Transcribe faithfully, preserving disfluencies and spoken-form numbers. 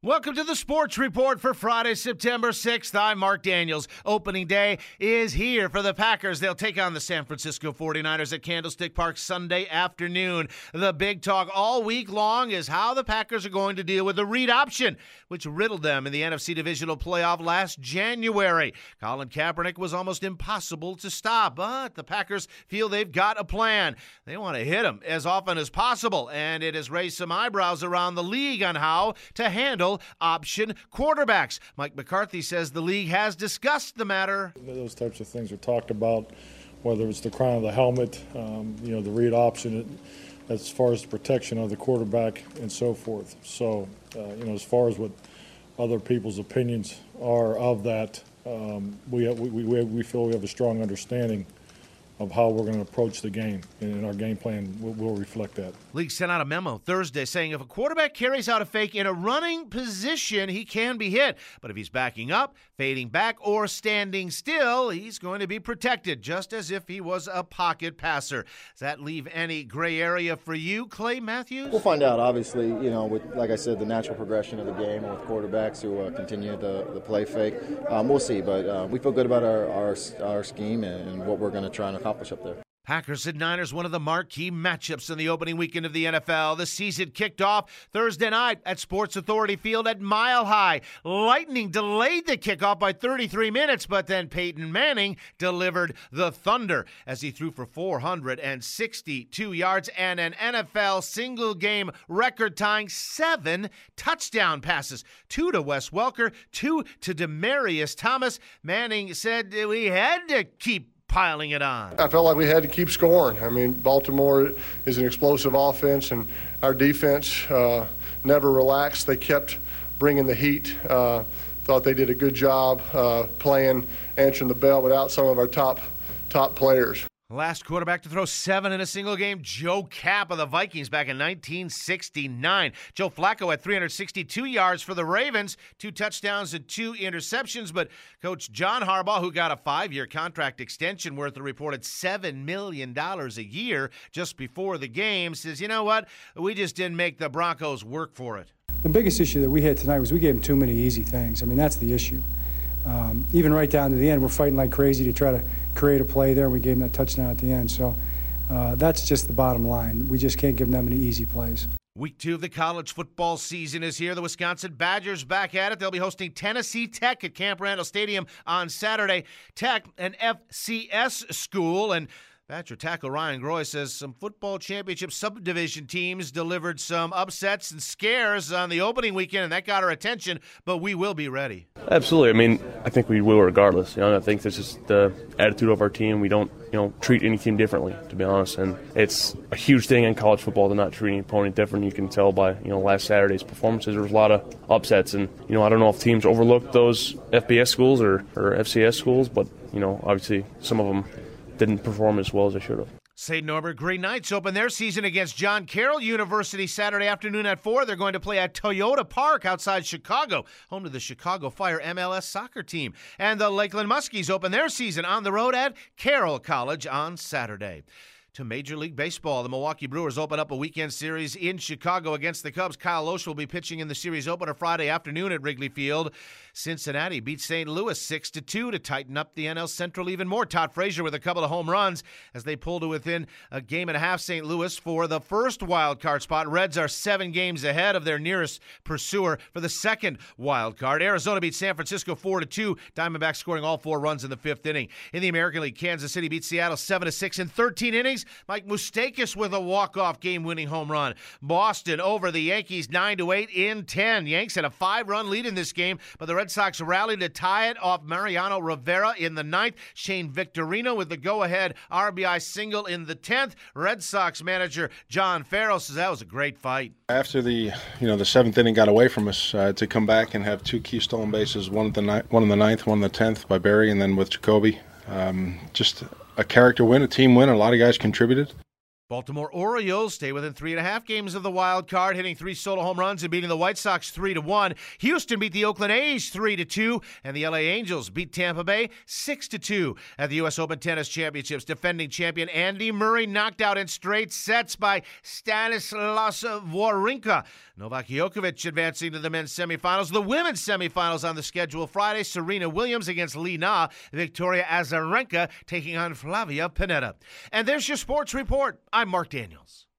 Welcome to the Sports Report for Friday, September sixth. I'm Mark Daniels. Opening day is here for the Packers. They'll take on the San Francisco forty-niners at Candlestick Park Sunday afternoon. The big talk all week long is how the Packers are going to deal with the read option, which riddled them in the N F C Divisional Playoff last January. Colin Kaepernick was almost impossible to stop, but the Packers feel they've got a plan. They want to hit him as often as possible, and it has raised some eyebrows around the league on how to handle option quarterbacks. Mike McCarthy says the league has discussed the matter. Those types of things are talked about, whether it's the crown of the helmet, um, you know, the read option, as far as the protection of the quarterback and so forth. So, uh, you know, as far as what other people's opinions are of that, um, we, we, we, we feel we have a strong understanding of how we're going to approach the game, and our game plan will, will reflect that. League sent out a memo Thursday saying if a quarterback carries out a fake in a running position, he can be hit. But if he's backing up, fading back, or standing still, he's going to be protected, just as if he was a pocket passer. Does that leave any gray area for you, Clay Matthews? We'll find out, obviously, you know, with, like I said, the natural progression of the game with quarterbacks who uh, continue the, the play fake. Um, we'll see, but uh, we feel good about our, our, our scheme and, and what we're going to try and accomplish up there. Packers and Niners, one of the marquee matchups in the opening weekend of the N F L. The season kicked off Thursday night at Sports Authority Field at Mile High. Lightning delayed the kickoff by thirty-three minutes, but then Peyton Manning delivered the thunder as he threw for four hundred sixty-two yards and an N F L single-game record-tying seven touchdown passes. Two to Wes Welker, two to Demaryius Thomas. Manning said we had to keep piling it on. I felt like we had to keep scoring. I mean, Baltimore is an explosive offense, and our defense uh, never relaxed. They kept bringing the heat. Uh, thought they did a good job uh, playing, answering the bell without some of our top top players. Last quarterback to throw seven in a single game, Joe Kapp of the Vikings back in nineteen sixty-nine. Joe Flacco had three hundred sixty-two yards for the Ravens, two touchdowns and two interceptions. But Coach John Harbaugh, who got a five-year contract extension worth a reported seven million dollars a year just before the game, says, you know what, we just didn't make the Broncos work for it. The biggest issue that we had tonight was we gave them too many easy things. I mean, that's the issue. Um, even right down to the end, we're fighting like crazy to try to create a play there. We gave them that touchdown at the end. So uh, that's just the bottom line. We just can't give them that many easy plays. Week two of the college football season is here. The Wisconsin Badgers back at it. They'll be hosting Tennessee Tech at Camp Randall Stadium on Saturday. Tech, an F C S school, and Badger tackle Ryan Groy says some football championship subdivision teams delivered some upsets and scares on the opening weekend, and that got our attention, but we will be ready. Absolutely. I mean, I think we will regardless. You know, I think this is the attitude of our team. We don't, you know, treat any team differently, to be honest. And it's a huge thing in college football to not treat any opponent different. You can tell by, you know, last Saturday's performances. There was a lot of upsets, and, you know, I don't know if teams overlooked those F B S schools or, or F C S schools, but, you know, obviously some of them didn't perform as well as they should have. Saint Norbert Green Knights open their season against John Carroll University Saturday afternoon at four. They're going to play at Toyota Park outside Chicago, home to the Chicago Fire M L S soccer team. And the Lakeland Muskies open their season on the road at Carroll College on Saturday. To Major League Baseball, the Milwaukee Brewers open up a weekend series in Chicago against the Cubs. Kyle Lohse will be pitching in the series opener Friday afternoon at Wrigley Field. Cincinnati beat Saint Louis six to two to tighten up the N L Central even more. Todd Frazier with a couple of home runs as they pull to within a game and a half Saint Louis for the first wild card spot. Reds are seven games ahead of their nearest pursuer for the second wild card. Arizona beat San Francisco four to two. Diamondbacks scoring all four runs in the fifth inning. In the American League, Kansas City beat Seattle seven to six in thirteen innings. Mike Moustakas with a walk-off game-winning home run. Boston over the Yankees nine to eight in ten. Yanks had a five-run lead in this game, but the Red Sox rallied to tie it off Mariano Rivera in the ninth. Shane Victorino with the go-ahead R B I single in the tenth. Red Sox manager John Farrell says that was a great fight. After the you know the seventh inning got away from us, uh, to come back and have two key stolen bases, one at the ni- one in the ninth, one in the tenth by Barry, and then with Jacoby. Um, just a character win, a team win. A lot of guys contributed. Baltimore Orioles stay within three and a half games of the wild card, hitting three solo home runs and beating the White Sox three to one. Houston beat the Oakland A's three to two, and the L A Angels beat Tampa Bay six to two. At the U S Open Tennis Championships, defending champion Andy Murray knocked out in straight sets by Stanislas Wawrinka. Novak Djokovic advancing to the men's semifinals. The women's semifinals on the schedule Friday: Serena Williams against Li Na, Victoria Azarenka taking on Flavia Pennetta. And there's your sports report. I'm Mark Daniels.